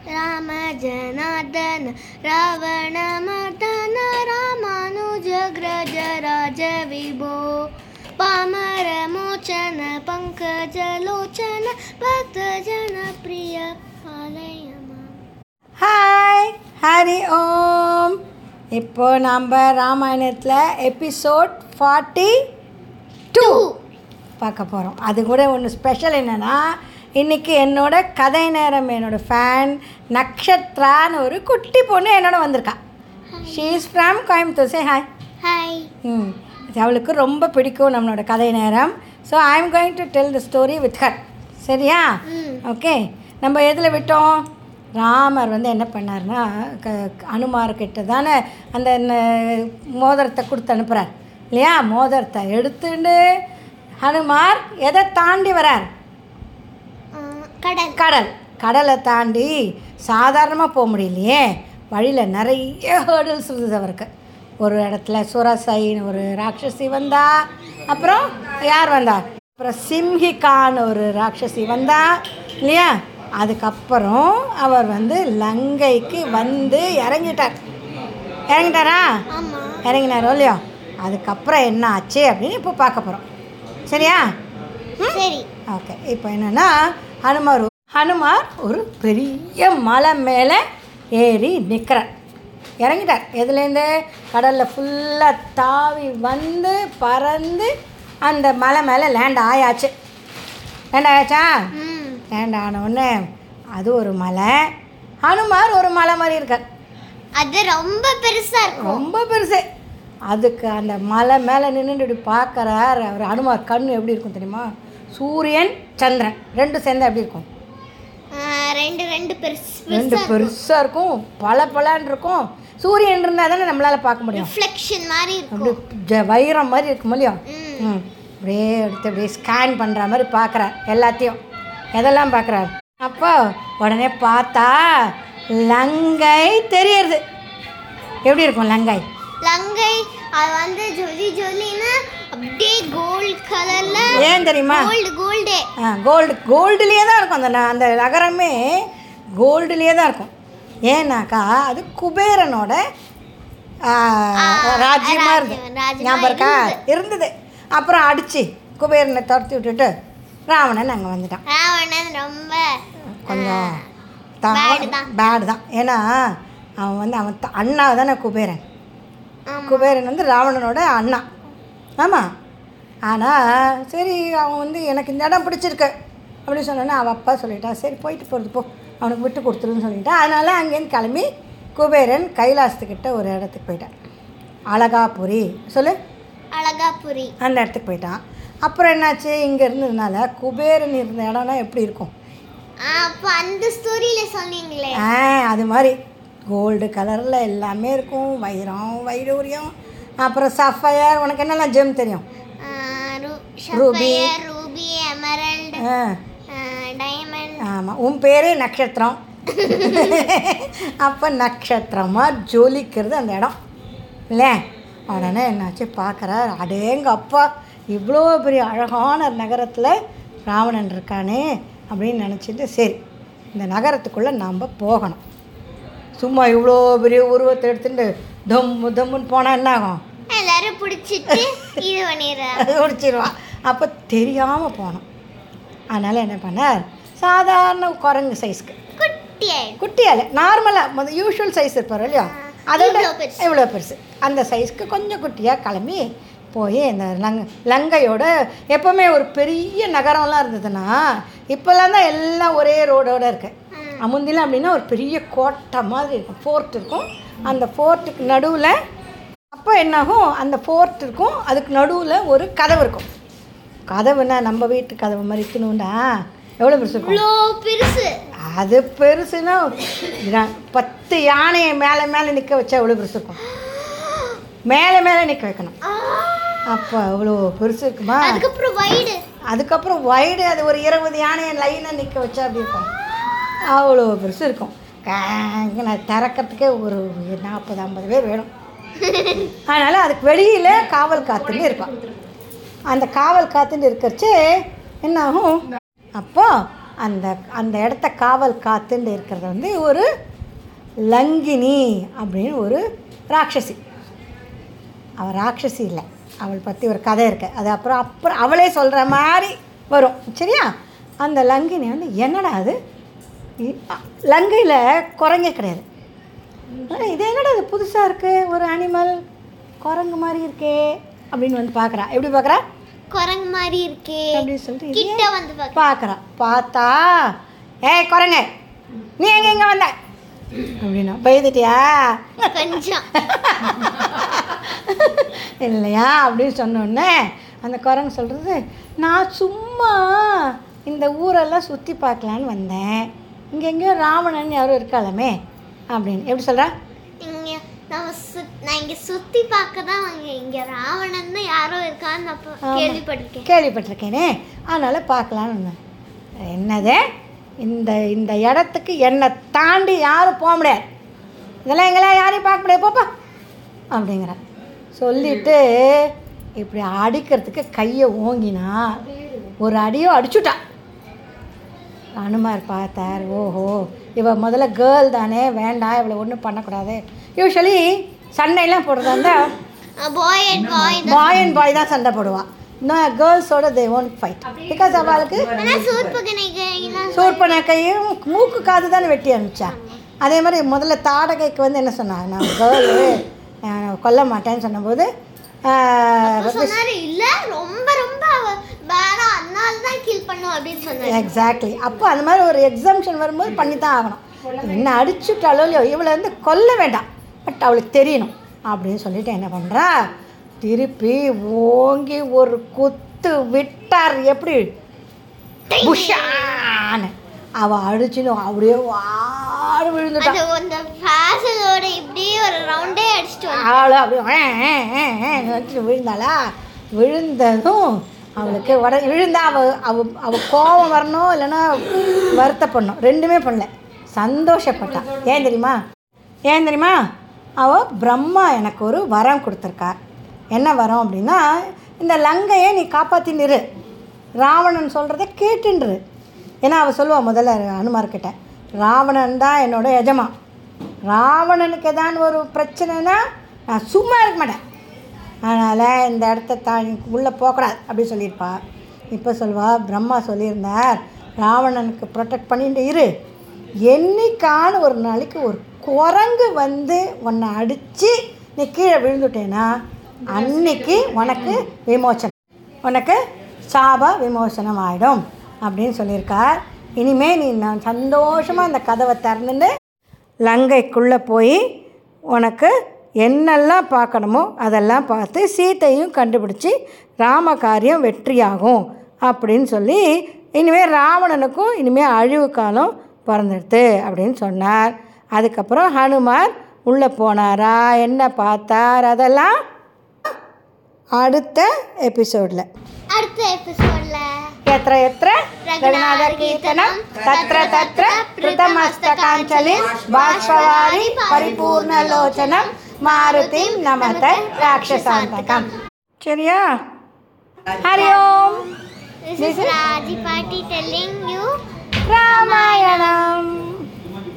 ರಾಮ ಜನಾರ್ದನ ರಾವಣ ಮರ್ದನ ರಾಮಾನುಜಗ್ರಜ ರಾಜ ವಿಭೋ ಪಾಮರ ಮೋಚನ ಪಂಕಜಲೋಚನ ಭಕ್ತ ಜನ ಪ್ರಿಯ ಪಾಲಯ. ஹாய் ஹரி ஓம். இப்போ நம்ம ராமாயணத்தில் எபிசோட் 42 பார்க்க போகிறோம். அது கூட ஒன்று ஸ்பெஷல் என்னென்னா, இன்றைக்கி என்னோட கதை நேரம் என்னோடய ஃபேன் நக்ஷத்ரான்னு ஒரு குட்டி பொண்ணு என்னோட வந்திருக்கா. She is from Coimbatore. Say hi. Hi. அவளுக்கு ரொம்ப பிடிக்கும் நம்மளோட கதை நேரம். So I am going to tell the story with her. சரியா? ஓகே. நம்ம எதில் விட்டோம்? ராமர் வந்து என்ன பண்ணார்னா, அனுமார்கிட்ட தானே அந்த மோதிரத்தை கொடுத்து அனுப்புகிறார் இல்லையா? மோதிரத்தை எடுத்துட்டு ஹனுமார் எதை தாண்டி வரார்? கடலை தாண்டி சாதாரணமாக போக முடியலையே. வழியில் நிறைய ஹேர்டில்ஸ் இருந்தது அவருக்கு. ஒரு இடத்துல சுரசைன்னு ஒரு ராட்சசி வந்தா, அப்புறம் யார் வந்தா? அப்புறம் சிம்ஹிகான்னு ஒரு ராட்சசி வந்தா இல்லையா? அதுக்கப்புறம் அவர் வந்து லங்கைக்கு வந்து இறங்கிட்டாரா? இறங்கினாரோ இல்லையோ? அதுக்கப்புறம் என்ன ஆச்சு அப்படின்னு இப்போ பார்க்க போகிறோம். சரியா? சரி. ஓகே. இப்போ என்னென்னா, ஹனுமார் ஒரு பெரிய மலை மேலே ஏறி நிற்கிறார். இறங்கிட்டார். எதுலேருந்து? கடலில் ஃபுல்லாக தாவி வந்து பறந்து அந்த மலை மேலே லேண்ட் ஆயாச்சு. லேண்ட் ஆயாச்சா? லேண்ட் ஆனவுடனே அது ஒரு மலை, ஹனுமார் ஒரு மலை மாதிரி இருக்கார். அது ரொம்ப பெருசாக இருக்கும். ரொம்ப பெருசு. அதுக்கு அந்த மலை மேலே நின்றுட்டு பார்க்குறார் அவர். ஹனுமார் கண் எப்படி இருக்கும் தெரியுமா? சூரியன் சந்திரன் ரெண்டு சேர்ந்து எப்படி இருக்கும்? ரெண்டு பெருசாக இருக்கும். பல இருக்கும். சூரியன் இருந்தால் தானே நம்மளால் பார்க்க முடியும். ரிஃப்ளெக்ஷன் மாதிரி இருக்கும். அப்படி வைரம் மாதிரி இருக்கும் இல்லையோ? அப்படியே எடுத்து அப்படியே ஸ்கேன் பண்ணுற மாதிரி பார்க்குறார் எல்லாத்தையும். எதெல்லாம் பார்க்குறாரு? அப்போ உடனே பார்த்தா லங்கை தெரியுது. எப்படி இருக்கும் லங்கை? அது வந்து ஜொலின்னா அப்படியே கோல்டு கலர்ல. ஏன் தெரியுமா? கோல்டுலேயே தான் இருக்கும். அந்த நகரமே கோல்டுலேயே தான் இருக்கும். ஏன்னாக்கா அது குபேரனோட ராஜ்யமாக இருந்தது. ஞாபகம் இருக்கா? இருந்தது. அப்புறம் அடித்து குபேரனை துரத்தி விட்டுட்டு ராவணன் அங்கே வந்துட்டான். ராவணன் ரொம்ப கொஞ்சம் பேடு தான். ஏன்னா அவன் வந்து அவன் அண்ணா தானே குபேரன். குபேரன் வந்து ராவணனோட அண்ணா. ஆமாம். ஆனால் சரி, அவன் வந்து எனக்கு இந்த இடம் பிடிச்சிருக்கு அப்படின்னு சொன்னோன்னா அவன் அப்பா சொல்லிட்டான், சரி போயிட்டு போகிறது போ, அவனுக்கு விட்டு கொடுத்துருன்னு சொல்லிட்டான். அதனால் அங்கேருந்து கிளம்பி குபேரன் கைலாசத்துக்கிட்ட ஒரு இடத்துக்கு போயிட்டான். அழகாபுரி சொல்லு. அழகாபுரி அந்த இடத்துக்கு போயிட்டான். அப்புறம் என்னாச்சு? இங்கே இருந்ததுனால குபேரன் இருந்த இடம்னா எப்படி இருக்கும்? அப்போ அந்த ஸ்டோரியில் சொன்னீங்களே, அது மாதிரி கோல்டு கலரில் எல்லாமே இருக்கும். வைடூரியம், அப்புறம் சஃபயர். உனக்கு என்னெல்லாம் ஜெம் தெரியும்? Ruby, emerald, diamond. ஆமாம். உன் பேரே நட்சத்திரம். அப்போ நட்சத்திரமாக ஜொலிக்கிறது அந்த இடம் இல்லை? உடனே என்னாச்சு பார்க்குறார், அடேங்க அப்பா, இவ்வளோ பெரிய அழகான நகரத்தில் ராவணன் இருக்கானே அப்படின்னு நினச்சிட்டு, சரி இந்த நகரத்துக்குள்ளே நாம் போகணும். சும்மா இவ்வளோ பெரிய உருவத்தை எடுத்துட்டு தம்முன்னு போனால் என்ன ஆகும்? எல்லாரும் பிடிச்சிட்டு இது பிடிச்சிருவான். அப்போ தெரியாமல் போனோம். அதனால் என்ன பண்ணார், சாதாரண குரங்கு சைஸ்க்கு, குட்டியால் நார்மலாக யூஷுவல் சைஸ் இருப்பார் இல்லையா, அதோட இவ்வளோ பெருசு, அந்த சைஸ்க்கு கொஞ்சம் குட்டியாக கிளம்பி போய் இந்த லங்கையோட. எப்போவுமே ஒரு பெரிய நகரம்லாம் இருந்ததுன்னா, இப்போல்லாம் தான் எல்லாம் ஒரே ரோடோடு இருக்கு. முந்திலாம் அப்படின்னா ஒரு பெரிய கோட்டை மாதிரி இருக்கும், ஃபோர்ட் இருக்கும். அந்த ஃபோர்ட்டுக்கு நடுவில் அப்போ என்னாகும், அந்த ஃபோர்ட் இருக்கும், அதுக்கு நடுவில் ஒரு கதவு இருக்கும். கதவுன்னா நம்ம வீட்டு கதவு மாதிரி இருக்கணும்டா. எவ்வளோ பெருசு இருக்கும்? பெருசு. அது பெருசுன்னா 10 யானையை மேலே நிற்க வச்சா எவ்வளோ பெருசு இருக்கும்? மேலே நிற்க வைக்கணும். அப்போ அவ்வளோ பெருசு இருக்குமா? அதுக்கப்புறம் வைடு அது ஒரு 20 யானையை லைனாக நிற்க வச்சா அப்படி இருக்கும். அவ்வளோ பெருசு இருக்கும். நான் திறக்கிறதுக்கே ஒரு 40-50 பேர் வேணும். அதனால் அதுக்கு வெளியில் காவல் காத்துன்னு இருப்பான். அந்த காவல் காத்துன்னு இருக்கிறச்சே என்னாகும், அப்போ அந்த அந்த இடத்த காவல் காத்துன்னு இருக்கிறது வந்து ஒரு லங்கினி அப்படின்னு ஒரு ராட்சசி. அவள் ராட்சசி இல்லை, அவள் பற்றி ஒரு கதை இருக்குது. அது அப்புறம் அவளே சொல்கிற மாதிரி வரும். சரியா? அந்த லங்கினி வந்து என்னடா அது, லங்கையில் குரங்கே கிடையாது. இது என்னடா அது புதுசாக இருக்குது, ஒரு அனிமல் குரங்கு மாதிரி இருக்கே அப்படின்னு வந்து பார்க்குறா. எப்படி பார்க்குறா? குரங்கு மாதிரி இருக்கே அப்படின்னு சொல்லிட்டு கிட்ட வந்து பார்க்குறா. பார்த்தா ஏய் குரங்கு நீ எங்கே வந்த அப்படின்னா பயந்துட்டியா கொஞ்சம் இல்லையா அப்படின்னு சொன்னோடனே அந்த குரங்கு சொல்கிறது, நான் சும்மா இந்த ஊரெல்லாம் சுற்றி பார்க்கலான்னு வந்தேன், இங்கே எங்கேயோ ராவணன் யாரும் இருக்காளமே அப்படின்னு. எப்படி சொல்கிறா? நான் இங்கே சுற்றி பார்க்க தான் இங்கே ராவணன் யாரோ இருக்கான்னு நான் கேள்விப்பட்டிருக்கேனே, அதனால் பார்க்கலான்னு வந்தேன். என்னது இந்த இந்த இடத்துக்கு என்னை தாண்டி யாரும் போக முடியாது, இதெல்லாம் எங்கெல்லாம் யாரையும் பார்க்க முடியாது போப்பா அப்படிங்கிற சொல்லிட்டு இப்படி அடிக்கிறதுக்கு கையை ஓங்கினா ஒரு அடியோ அடிச்சுட்டா. அனுமார் பார்த்தார், ஓஹோ இவ முதல்ல கேர்ள் தானே, வேண்டாம் இவளை ஒன்றும் பண்ணக்கூடாது. யூஸ்வலி சண்டையெல்லாம் போடுறதா இருந்தால் பாய் அண்ட் பாய் தான் சண்டை போடுவாள். நான் கேர்ள்ஸோட தே ஒன்ட் ஃபைட் பிகாஸ் அவளுக்கு சூர்பனகையும் மூக்கு காது தானே வெட்டி அனுப்பிச்சா. அதே மாதிரி முதல்ல தாடகைக்கு வந்து என்ன சொன்னாங்க, நான் கேர்ளு கொல்ல மாட்டேன்னு சொன்னபோது எக்ஸாக்ட்லி அப்போ அந்த மாதிரி ஒரு எக்ஸாம்ஷன் வரும்போது பண்ணி தான் ஆகணும். என்ன அடிச்சுட்டாலோ இல்லையோ இவளை வந்து கொல்ல வேண்டாம், பட் அவளுக்கு தெரியணும் அப்படின்னு சொல்லிட்டு என்ன பண்ணுறா, திருப்பி ஓங்கி ஒரு குத்து விட்டார். எப்படி புஷான்னு அவள் அடிச்சுன்னு அப்படியே வாடு விழுந்துட்டான். அவளை அப்படியே விழுந்தாளா, விழுந்ததும் அவளுக்கு விழுந்தா அவள் கோபம் வரணும் இல்லைன்னா வருத்தப்படணும், ரெண்டுமே பண்ணல, சந்தோஷப்பட்டான். ஏன் தெரியுமா அவள் பிரம்மா எனக்கு ஒரு வரம் கொடுத்துருக்கா. என்ன வரம் அப்படின்னா, இந்த லங்கையை நீ காப்பாற்றினிரு, ராவணன் சொல்கிறத கேட்டுன்று. ஏன்னா அவள் சொல்லுவாள் முதல்ல அனுமார்கிட்ட, ராவணன் தான் என்னோட எஜமான், ராவணனுக்கு ஏதாவது ஒரு பிரச்சனைனா நான் சும்மா இருக்க மாட்டேன், அதனால் இந்த இடத்த உள்ளே போகக்கூடாது அப்படின்னு சொல்லியிருப்பா. இப்போ சொல்வா, பிரம்மா சொல்லியிருந்தார் ராவணனுக்கு ப்ரொடெக்ட் பண்ணிட்டு இரு, என்னைக்கான ஒரு நாளைக்கு ஒரு குரங்கு வந்து உன்னை அடித்து நீ கீழே விழுந்துட்டேன்னா அன்னைக்கு உனக்கு உனக்கு சாப விமோசனம் ஆகிடும் அப்படின்னு சொல்லியிருக்கார். இனிமேல் நீ நான் சந்தோஷமாக அந்த கதவை திறந்துட்டு லங்கைக்குள்ளே போய் உனக்கு என்னெல்லாம் பார்க்கணுமோ அதெல்லாம் பார்த்து சீத்தையும் கண்டுபிடிச்சி ராமகாரியம் வெற்றியாகும் அப்படின்னு சொல்லி இனிமேல் ராவணனுக்கும் இனிமேல் அழிவு காலம் பிறந்துடுது அப்படின்னு சொன்னார். அதுக்கப்புறம் ஹனுமார் உள்ளே போனாரா, என்ன பார்த்தார், அதெல்லாம் அடுத்த எபிசோடில் எத்திர எத்திர ரகுநாத கீர்த்தனம் தத்ர தத்ர கிருதமஸ்தகாஞ்சலிம் பாஷ்பவாரி பரிபூர்ணலோச்சனம் மாருதிம் நமத ராட்சசாந்தகம். சரியா? ஹரி ஓம். This is Raji Party telling you Ramayanam.